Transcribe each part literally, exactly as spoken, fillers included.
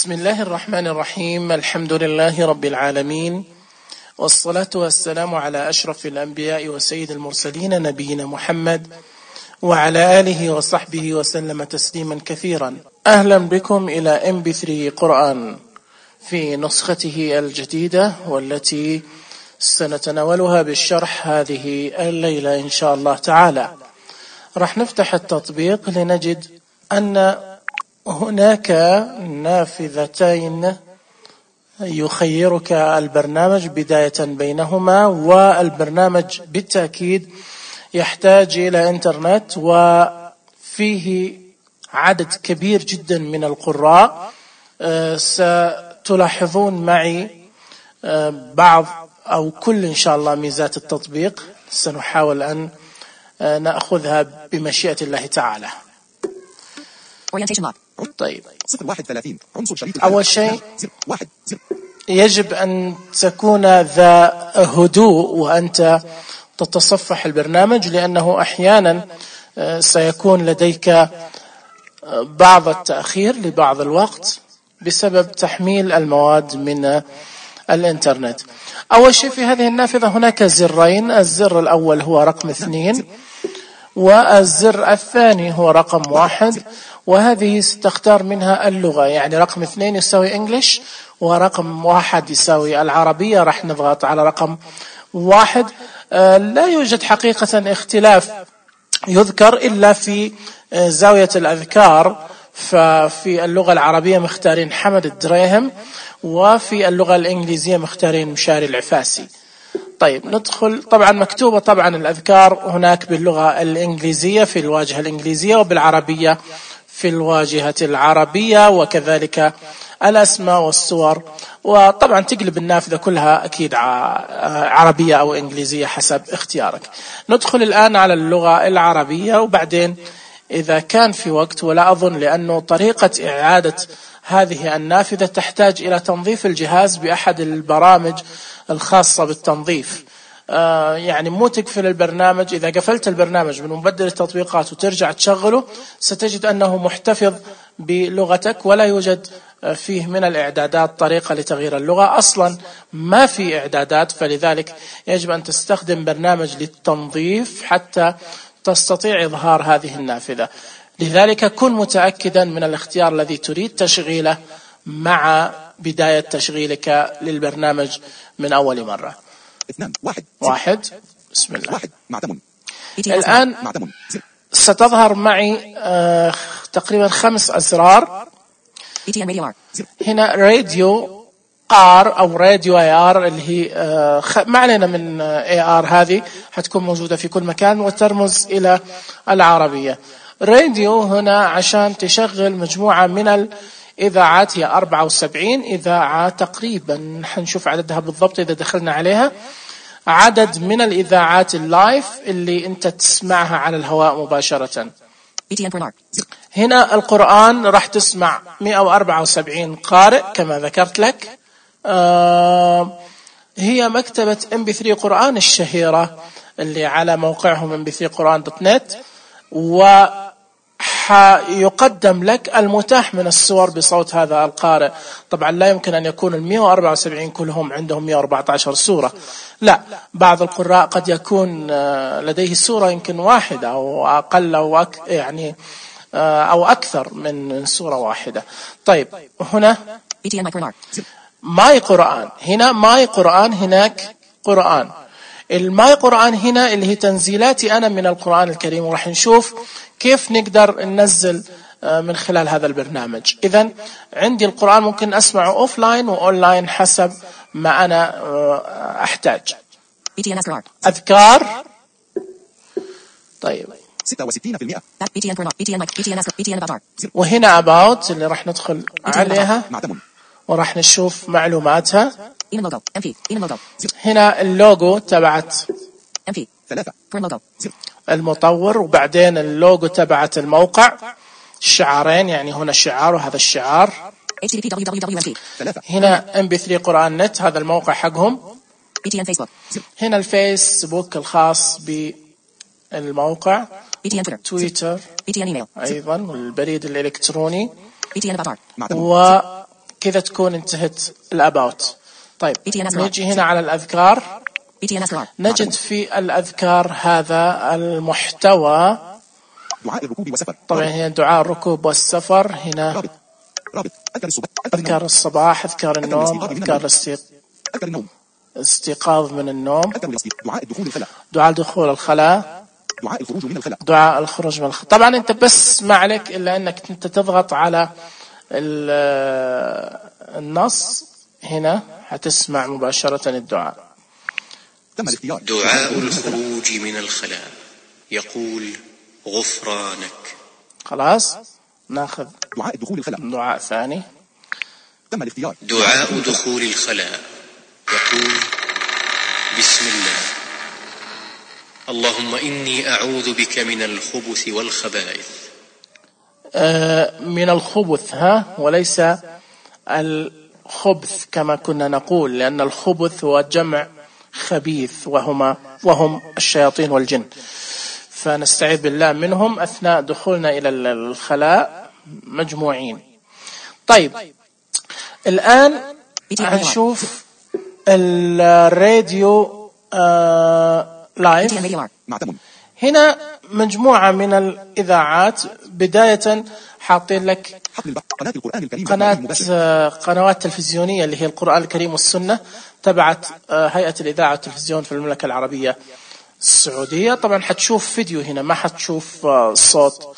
بسم الله الرحمن الرحيم. الحمد لله رب العالمين، والصلاة والسلام على أشرف الأنبياء وسيد المرسلين نبينا محمد وعلى آله وصحبه وسلم تسليما كثيرا. أهلا بكم إلى إم بي ثري قرآن في نسخته الجديدة، والتي سنتناولها بالشرح هذه الليلة إن شاء الله تعالى. راح نفتح التطبيق لنجد أن هناك نافذتين يخيرك البرنامج بداية بينهما، والبرنامج بالتأكيد يحتاج إلى إنترنت، وفيه عدد كبير جدا من القراء. ستلاحظون معي بعض أو كل إن شاء الله ميزات التطبيق، سنحاول أن نأخذها بمشيئة الله تعالى. طيب، أول شيء يجب أن تكون ذا هدوء وأنت تتصفح البرنامج، لأنه أحيانا سيكون لديك بعض التأخير لبعض الوقت بسبب تحميل المواد من الإنترنت. أول شيء في هذه النافذة هناك زرين، الزر الأول هو رقم اثنين، والزر الثاني هو رقم واحد، وهذه ستختار منها اللغة، يعني رقم اثنين يساوي انجليش ورقم واحد يساوي العربية. راح نضغط على رقم واحد. لا يوجد حقيقة اختلاف يذكر إلا في زاوية الأذكار، ففي اللغة العربية مختارين حمد الدريهم، وفي اللغة الإنجليزية مختارين مشاري العفاسي. طيب ندخل، طبعا مكتوبة طبعا الأذكار هناك باللغة الإنجليزية في الواجهة الإنجليزية، وبالعربية في الواجهة العربية، وكذلك الأسماء والصور. وطبعا تقلب النافذة كلها أكيد عربية أو إنجليزية حسب اختيارك. ندخل الآن على اللغة العربية، وبعدين إذا كان في وقت، ولا أظن لأنه طريقة إعادة هذه النافذة تحتاج إلى تنظيف الجهاز بأحد البرامج الخاصة بالتنظيف. آه يعني مو تقفل البرنامج، إذا قفلت البرنامج من مبدل التطبيقات وترجع تشغله ستجد أنه محتفظ بلغتك، ولا يوجد فيه من الإعدادات طريقة لتغيير اللغة. أصلا ما في إعدادات، فلذلك يجب أن تستخدم برنامج للتنظيف حتى تستطيع إظهار هذه النافذة. لذلك كن متأكدا من الاختيار الذي تريد تشغيله مع بداية تشغيلك للبرنامج من أول مرة. اثنان واحد واحد بسم الله. واحد معتم. الآن معتم. ستظهر معي آه تقريبا خمس أزرار. هنا راديو آر أو راديو اي آر، اللي هي آه ما علينا من اي آر، هذه حتكون موجودة في كل مكان وترمز إلى العربية. راديو هنا عشان تشغل مجموعة من الإذاعات، هي أربعة وسبعين إذاعة تقريبا، حنشوف عددها بالضبط إذا دخلنا عليها. عدد من الإذاعات اللايف اللي أنت تسمعها على الهواء مباشرة. هنا القرآن راح تسمع مئة وأربعة وسبعين قارئ كما ذكرت لك. آه هي مكتبة إم بي ثري قرآن الشهيرة اللي على موقعهم إم بي ثري قرآن دوت نت، ويقدم لك المتاح من الصور بصوت هذا القارئ. طبعا لا يمكن أن يكون المئة وأربعة وسبعين كلهم عندهم مئة وأربعة عشر سورة، لا، بعض القراء قد يكون لديه سورة يمكن واحدة أو أقل أو أك يعني أو أكثر من سورة واحدة. طيب هنا ماي قرآن، هنا ماي قرآن، هناك قرآن. الماي قرآن هنا اللي هي تنزيلاتي أنا من القرآن الكريم، وراح نشوف كيف نقدر ننزل من خلال هذا البرنامج. إذن عندي القرآن ممكن أسمعه أوفلاين وأونلاين حسب ما أنا أحتاج. أذكار. طيب ستة وستين بالمئة. وهنا about اللي راح ندخل عليها وراح نشوف معلوماتها. هنا اللوجو تبعت المطور، وبعدين اللوجو تبعت الموقع، الشعارين، يعني هنا الشعار وهذا الشعار. هنا إم بي ثري قرآن نت، هذا الموقع حقهم. هنا الفيسبوك الخاص بالموقع، تويتر أيضا، والبريد الإلكتروني، كذا تكون انتهت الأباوت. طيب نيجي هنا على الأذكار. نجد في الأذكار هذا المحتوى. دعاء الركوب والسفر. طبعا هنا دعاء الركوب والسفر. هنا رابط رابط أذكار الصباح، أذكار النوم، أذكار الاستيقاظ من النوم، دعاء دخول الخلاء، دعاء دخول الخلاء، دعاء الخروج من الخلاء، دعاء الخروج من الخلاء. طبعا أنت بس ما عليك إلا أنك أنت تضغط على النص هنا هتسمع مباشرة الدعاء. تم الاختيار. دعاء الخروج من الخلاء يقول غفرانك. خلاص ناخذ دعاء دخول الخلاء. دعاء ثاني. تم الاختيار. دعاء دخول الخلاء يقول بسم الله اللهم إني أعوذ بك من الخبث والخبائث. آه من الخبث ها وليس الخبث كما كنا نقول، لأن الخبث هو جمع خبيث وهما وهم الشياطين والجن، فنستعيذ بالله منهم أثناء دخولنا إلى الخلاء مجموعين. طيب الآن هنشوف الراديو آه لايف. هنا مجموعة من الإذاعات، بداية حاطين لك قناة قنوات تلفزيونية اللي هي القرآن الكريم والسنة تبعت هيئة الإذاعة والتلفزيون في المملكة العربية السعودية. طبعا حتشوف فيديو هنا، ما حتشوف صوت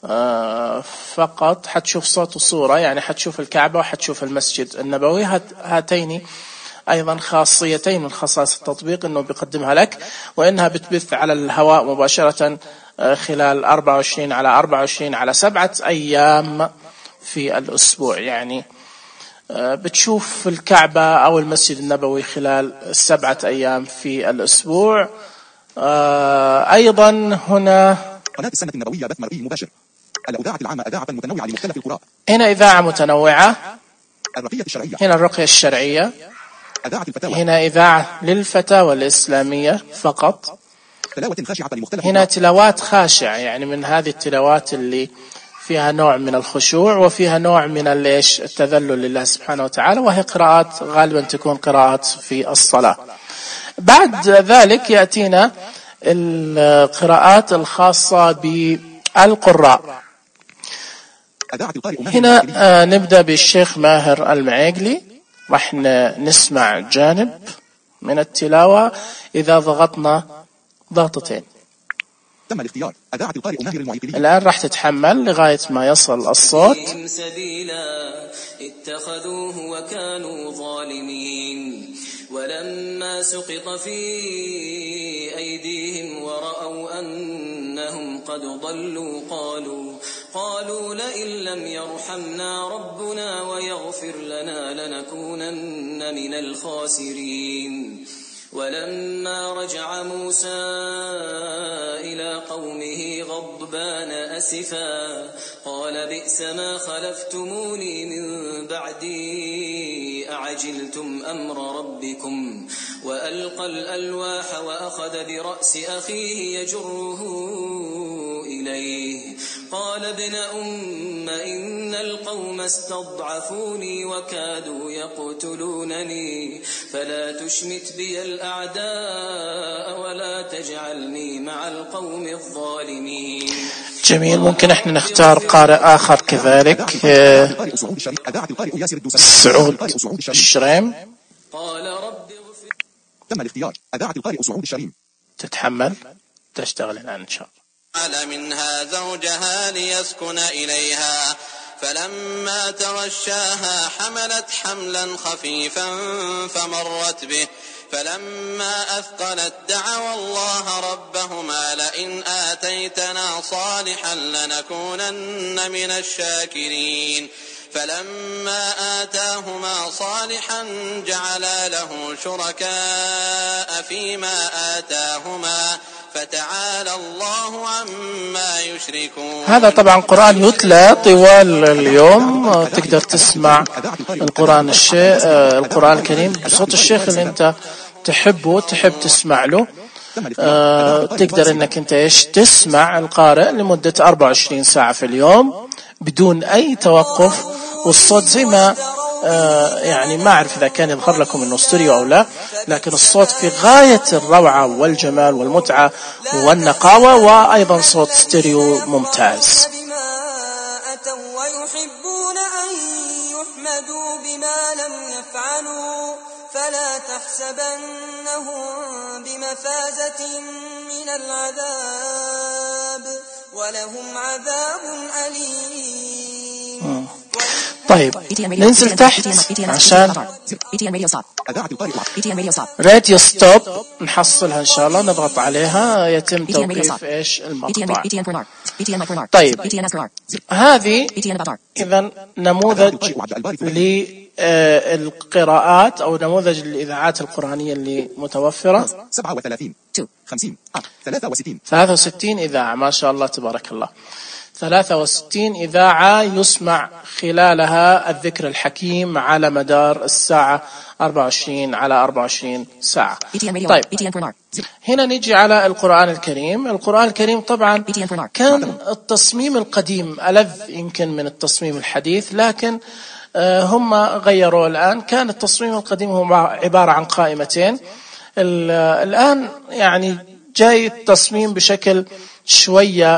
فقط، حتشوف صوت وصورة، يعني حتشوف الكعبة وحتشوف المسجد النبوي. هاتين أيضا خاصيتين من خصائص التطبيق أنه بيقدمها لك، وإنها بتبث على الهواء مباشرة خلال أربعة وعشرين على أربعة وعشرين على سبعة أيام في الأسبوع، يعني بتشوف الكعبة أو المسجد النبوي خلال سبعة أيام في الأسبوع. أيضا هنا قناة السنة النبوية بث مرئي مباشر. الإذاعة العامة إذاعة متنوعة لمختلف القراء. هنا إذاعة متنوعة. الرقية الشرعية. هنا الرقية الشرعية. إذاعة الفتاوى. هنا إذاعة للفتاوى الإسلامية فقط. تلاوة خاشعة لمختلف. هنا تلاوات خاشعة، يعني من هذه التلاوات اللي فيها نوع من الخشوع وفيها نوع من الايش التذلل لله سبحانه وتعالى، وهي قراءات غالبا تكون قراءات في الصلاة. بعد ذلك يأتينا القراءات الخاصة بالقراء. هنا نبدأ بالشيخ ماهر المعيقلي، راح نسمع جانب من التلاوة إذا ضغطنا ضغطتين. تم الاختيار. أذاعة القارئ ماهر المعيقلي. الآن راح تتحمل لغاية ما يصل الصوت. سبيلا اتخذوه وكانوا ظالمين ولما سقط في أيديهم ورأوا أنهم قد ضلوا قالوا قالوا لئن لم يرحمنا ربنا ويغفر لنا لنكونن من الخاسرين. ولما رجع موسى إلى قومه غضبان أسفا قال بئس ما خلفتموني من بعدي أعجلتم أمر ربكم وألقى الألواح وأخذ برأس أخيه يجره إليه قال ابن أم إن القوم استضعفوني وكادوا يقتلونني فلا تشمت بي الأعداء ولا تجعلني مع القوم الظالمين. جميل. ممكن احنا نختار قارئ آخر كذلك. سعود الشريم. قال رب تم الاختيار. أذاعة القارئ سعود الشريم. تتحمل تشتغل الآن إن شاء الله. جعل منها زوجها ليسكن إليها فلما تغشاها حملت حملا خفيفا فمرت به فلما أثقلت دعوا الله ربهما لئن آتيتنا صالحا لنكونن من الشاكرين فلما آتاهما صالحا جعلا له شركاء فيما آتاهما فتعالى الله عما يشركون. هذا طبعا قرآن يتلى طوال اليوم، تقدر تسمع القرآن الشيء القرآن الكريم بصوت الشيخ اللي انت تحبه تحب تسمع له. أه تقدر انك انت ايش تسمع القارئ لمدة أربعة وعشرين ساعة في اليوم بدون اي توقف، والصوت زي ما آه يعني ما أعرف إذا كان يظهر لكم إنه ستيريو أو لا، لكن الصوت في غاية الروعة والجمال والمتعة والنقاوة، وأيضا صوت ستيريو ممتاز. ويحبون أن يحمدوا بما لم يفعلوا فلا تحسبنهم بمفازة من العذاب ولهم عذاب أليم. طيب ننزل تحت عشان راديو ستوب نحصلها إن شاء الله، نضغط عليها يتم توقيف إيش المقطع. طيب هذه إذن نموذج للقراءات أو نموذج للإذاعات القرآنية اللي متوفرة. سبعة وثلاثين خمسين ثلاثة وستين ثلاثة وستين إذاعة ما شاء الله تبارك الله. ثلاثة وستين إذاعة يسمع خلالها الذكر الحكيم على مدار الساعة أربعة وعشرين على أربعة وعشرين ساعة. طيب هنا نيجي على القرآن الكريم. القرآن الكريم طبعا كان التصميم القديم ألذ يمكن من التصميم الحديث، لكن هم غيروا الآن. كان التصميم القديم هو عبارة عن قائمتين، الآن يعني جاي التصميم بشكل شوية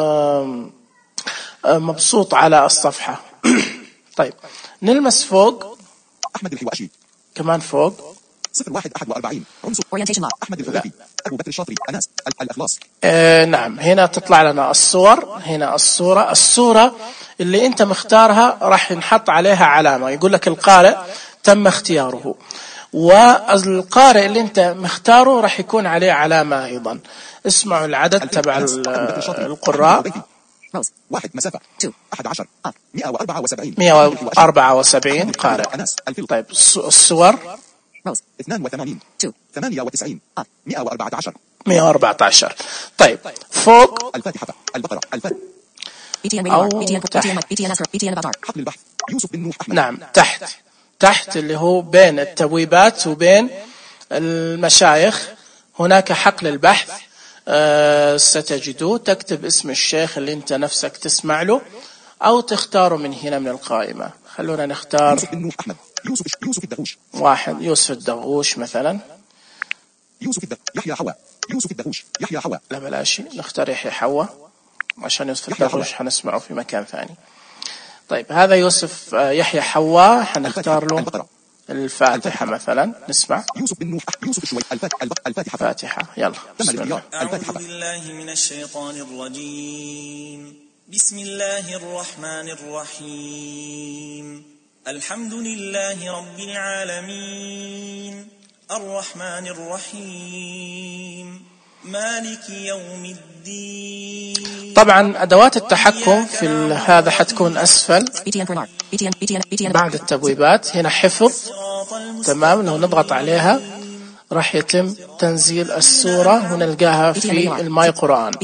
مبسوط على الصفحة. طيب نلمس فوق أحمد الحواشي، كمان فوق صفر واحد أحد وأربعين عنصر أحمد الغذافي، أبو بكر الشاطري، أناس الأخلاص. آه نعم هنا تطلع لنا الصور. هنا الصورة الصورة اللي أنت مختارها راح ينحط عليها علامة يقول لك القارئ تم اختياره، والقارئ اللي أنت مختاره راح يكون عليه علامة أيضا. اسمعوا العدد تبع القراء. واحد مسافة أحد عشر مئة وأربعة وسبعين مئة وأربعة وسبعين قارئ. طيب الصور اثنان وثمانين ثمانية وتسعين مئة وأربعة عشر مئة وأربعة عشر. طيب فوق الفاتحة البقرة الفاتحة أو تحت حقل البحث يوسف بن نوح أحمد. نعم تحت تحت اللي هو بين التبويبات وبين المشايخ هناك حقل البحث. أه ستجدوه، تكتب اسم الشيخ اللي انت نفسك تسمع له او تختاره من هنا من القائمة. خلونا نختار يوسف بن نوح أحمد، يوسف يوسف الدغوش، واحد يوسف الدغوش مثلا، يوسف الدغ يحيى حوا، يوسف الدغوش يحيى حوا. لا بلاش نختار يحيى حوا عشان يوسف الدغوش حنسمعه في مكان ثاني. طيب هذا يوسف يحيى حوا حنختار له الفاتحة مثلا، نسمع يوسف بن نوح يوسف شوي الفاتحة فاتحة. يلا بسم الله. أعوذ بالله من الشيطان الرجيم. بسم الله الرحمن الرحيم. الحمد لله رب العالمين الرحمن الرحيم مالك يوم الدين. طبعا أدوات التحكم في هذا حتكون أسفل بعد التبويبات. هنا حفظ تمام، لو نضغط عليها راح يتم تنزيل السورة ونلقاها في الماي قرآن.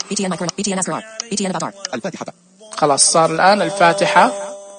الفاتحة خلاص صار الآن الفاتحة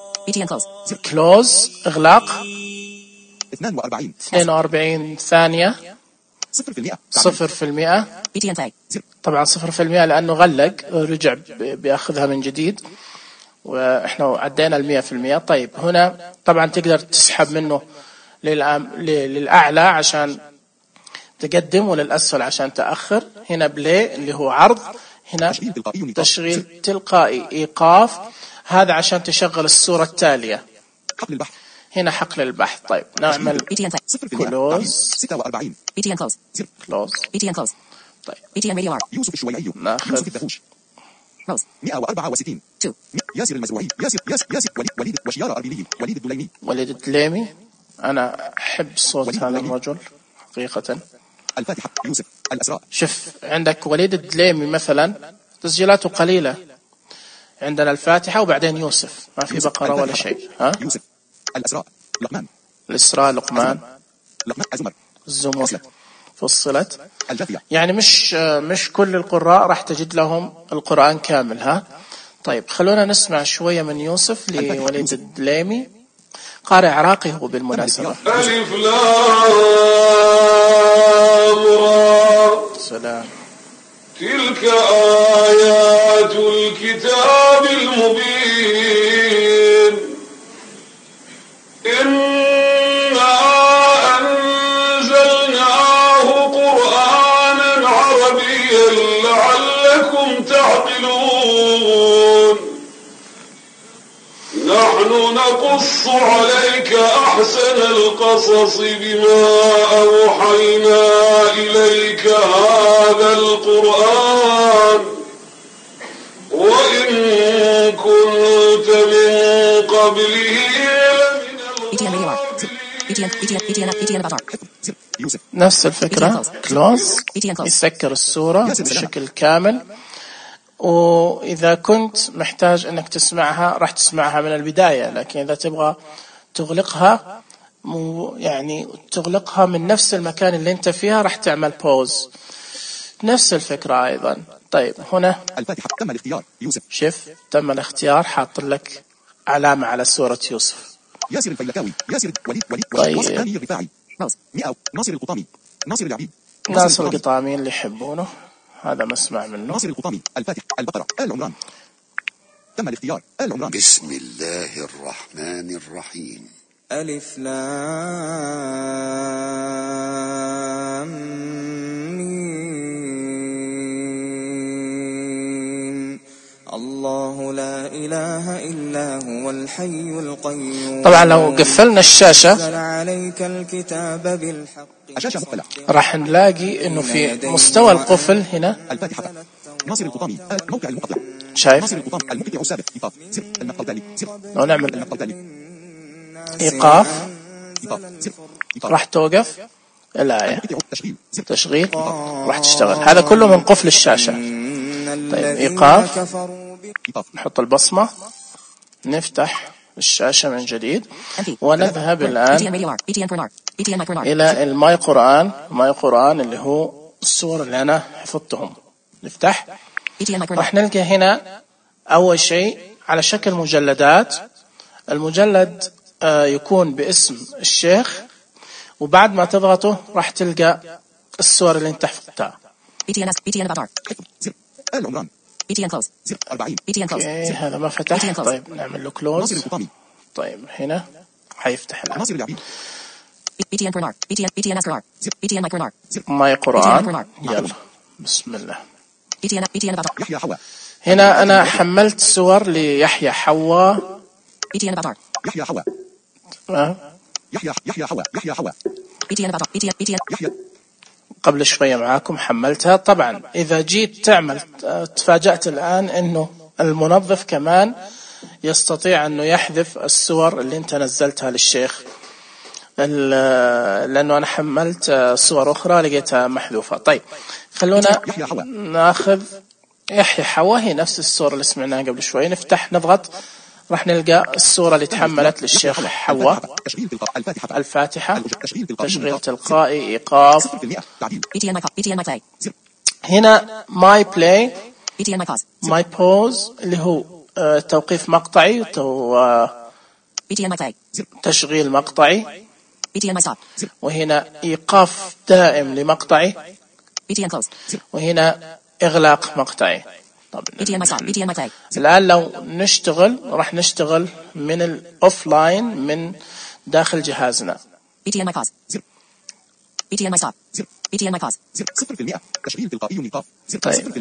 كلوز إغلاق اثنان وأربعين اثنين وأربعين ثانية صفر في المئة صفر في المئة. طبعا صفر في المئة لأنه غلق رجع بياخذها من جديد وإحنا عدينا المئة في المئة. طيب هنا طبعا تقدر تسحب منه للأعلى عشان تقدم وللأسفل عشان تأخر. هنا بلاي اللي هو عرض، هنا تشغيل تلقائي إيقاف، هذا عشان تشغل الصورة التالية. حقل البحث هنا حقل البحث. طيب نعمل كلوز ستة وأربعين كلوز. طيب يوسف الشويعي ناخذ يوسف الدغوش مئة وأربعة وستين ياسر المزروعي ياسر ياسر ياسر وليد وليد وشيار أربيلي وليد الدليمي وليد الدليمي. أنا أحب صوت هذا الرجل حقيقة. الفاتحة يوسف الأسراء. شوف عندك وليد الدليمي مثلا تسجيلاته قليلة، عندنا الفاتحة وبعدين يوسف ما في بقرة ولا شيء. ها يوسف الأسراء لقمان الإسراء لقمان لقمان الزمر الزمر فصلت. الجاثية. يعني مش مش كل القراء راح تجد لهم القرآن كامل. ها طيب خلونا نسمع شوية من يوسف لوليد الدليمي، قارئ عراقي هو بالمناسبة. ألف لام را سلام. تلك آيات الكتاب المبين نحن نقص عليك أحسن القصص بما أوحينا إليك هذا القرآن وإن كنت من قبله نفس الفكرة. كلوز يسكر الصورة بشكل كامل، وإذا كنت محتاج أنك تسمعها راح تسمعها من البداية، لكن إذا تبغى تغلقها يعني تغلقها من نفس المكان اللي انت فيها راح تعمل بوز. نفس الفكرة أيضا. طيب هنا الفاتحة تم الاختيار يوسف. شوف تم الاختيار، حاط لك علامة على سورة يوسف. ياسر الفيلكاوي، ياسر وليد وليد طيب. ناصر ثاني الرفاعي، مئة ناصر القطامي، ناصر العبيد، ناصر القطامي اللي يحبونه هذا مسمع منه. ناصر القطامي، الفاتح، البقرة، آل عمران. تم الاختيار آل عمران. بسم الله الرحمن الرحيم. ألف لام ميم. الله لا إله إلا هو الحي القيوم. طبعا لو قفلنا الشاشة عليك الكتاب بالحق الشاشة مقفلة. راح نلاقي انه في مستوى القفل هنا الفاتحة ناصر القطامي، موقع المقطع. شايف ناصر القطامي المقطع السابق إيقاف زر المقطع التالي زر. لو نعمل المقطع التالي إيقاف إيقاف زر. راح توقف الآية. تشغيل زر. تشغيل راح تشتغل. هذا كله من قفل الشاشة. طيب إيقاف، نحط البصمة، نفتح الشاشة من جديد ونذهب الآن إلى الماي قرآن. ماي قرآن اللي هو الصور اللي أنا حفظتهم. نفتح، راح نلقى هنا أول شيء على شكل مجلدات. المجلد يكون باسم الشيخ، وبعد ما تضغطه راح تلقى الصور اللي انت حفظتها. زر آل عمران زر أربعين. اوكي هذا ما فتح. طيب نعمل له كلوز. ناصر القطامي. طيب هنا حيفتح الآن. ناصر العبيد. ماي قرآن. يلا بسم الله. يحيى حواء. هنا أنا حملت صور ليحيى حواء. يحيى حواء. أه؟ يحيى يحيى حواء يحيى حواء. يحيى قبل شوية معاكم حملتها. طبعا إذا جيت تعمل تفاجأت الآن أنه المنظف كمان يستطيع أنه يحذف الصور اللي انت نزلتها للشيخ، لأنه أنا حملت صور أخرى لقيتها محذوفة. طيب خلونا ناخذ يحيى حواء، هي نفس الصورة اللي سمعناها قبل شوي. نفتح نضغط راح نلقى الصورة اللي تحملت للشيخ حواء. الفاتحة تشغيل تلقائي إيقاف. هنا ماي بلاي ماي بوز اللي هو توقيف مقطعي وتشغيل مقطعي، وهنا إيقاف دائم لمقطعي، وهنا إغلاق مقطعي. طبعا الآن لو نشتغل راح نشتغل من الأوفلاين من داخل جهازنا. صفر في المئة تشغيل تلقائي إيقاف. طيب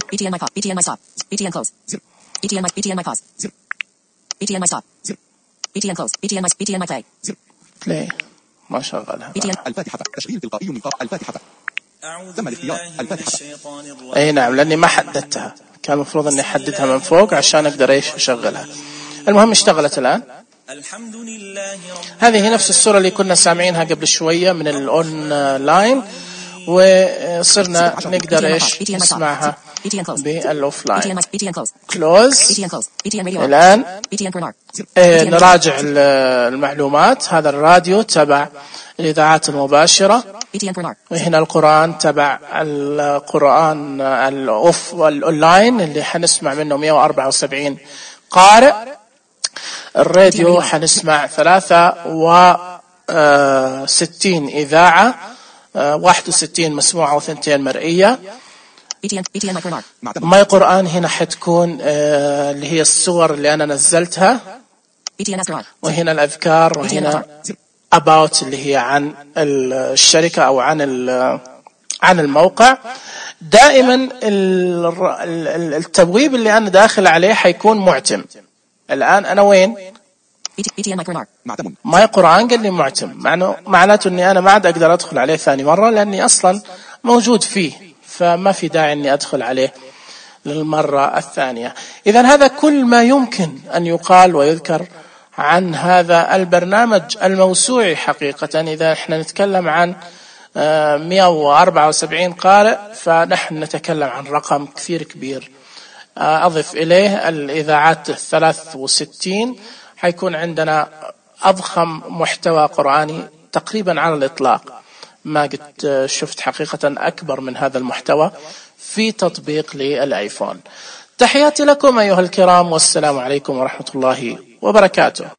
ليه ما شغلها؟ الفاتحة تشغيل تلقائي إيقاف. الفاتحة تم الاختيار. الفاتحة أي نعم، لأني ما حددتها، كان المفروض أني أحددها من فوق عشان أقدر إيش أشغلها. المهم اشتغلت الآن. هذه نفس الصورة اللي كنا سامعينها قبل شوية من الأونلاين، وصرنا نقدر إيش نسمعها بالأوفلاين. كلوز. الآن نراجع المعلومات. هذا الراديو تبع الإذاعات المباشرة، وهنا القرآن تبع القرآن الأوف والأونلاين اللي حنسمع منه مئة وأربعة وسبعين قارئ. الراديو حنسمع ثلاثة وستين إذاعة، واحد وستين مسموعة وثنتين مرئية. ماي قرآن هنا حتكون اللي هي الصور اللي أنا نزلتها، وهنا الأذكار، وهنا about اللي هي عن الشركة أو عن عن الموقع. دائما التبويب اللي أنا داخل عليه حيكون معتم. الآن أنا وين؟ معتم. ماي قرآن قال لي معتم، معناه معناته أني أنا ما عاد أقدر أدخل عليه ثاني مرة لأني أصلا موجود فيه، فما في داعي أني أدخل عليه للمرة الثانية. إذن هذا كل ما يمكن أن يقال ويذكر عن هذا البرنامج الموسوعي حقيقة. إذا احنا نتكلم عن مئة وأربعة وسبعين قارئ فنحن نتكلم عن رقم كثير كبير. أضف إليه الإذاعات الثلاث وستين، حيكون عندنا أضخم محتوى قرآني تقريبا على الإطلاق. ما قد شفت حقيقة أكبر من هذا المحتوى في تطبيق للآيفون. تحياتي لكم أيها الكرام، والسلام عليكم ورحمة الله وبركاته.